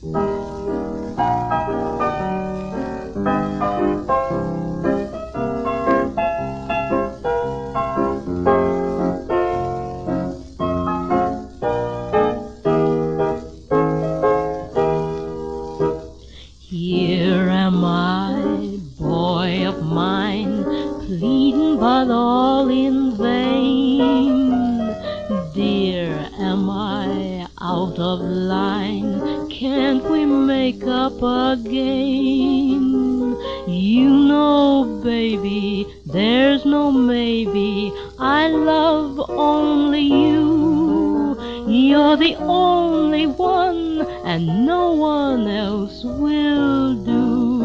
Here am I, boy of mine, pleading but all in vain. Dear, am I out of line? Can't we make up again? You know, baby, there's no maybe. I love only you. You're the only one, and no one else will do.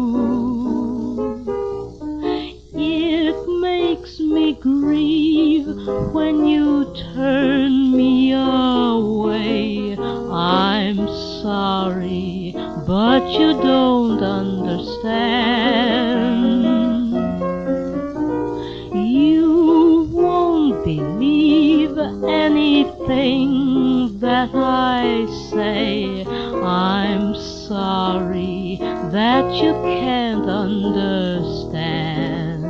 It makes me grieve when you turn me away. I'm sorry, but you don't understand. You won't believe anything that I say. I'm sorry that you can't understand.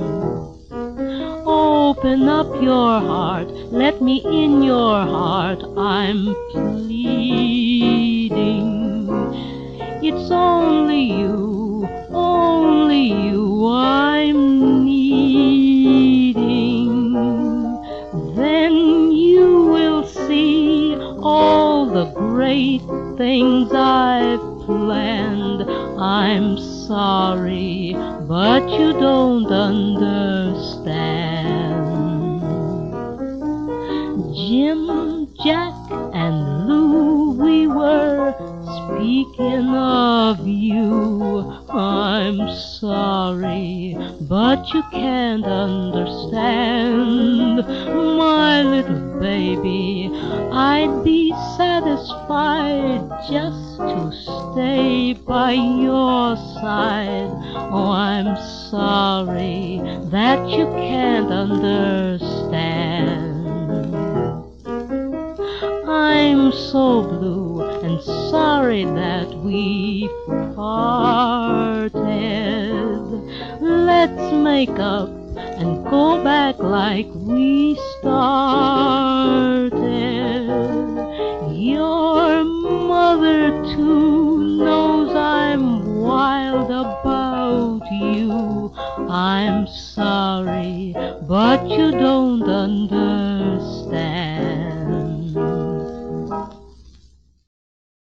Open up your heart, let me in your heart, I'm pleading. It's only you I'm needing. Then you will see all the great things I've planned. I'm sorry, but you don't understand. Jim, Jack, and Lou, we were speaking of you. I'm sorry, but you can't understand. My little baby, I'd be satisfied just to stay by your side. Oh, I'm sorry that you can't understand. I'm so blue and sorry that we parted. Let's make up and go back like we started.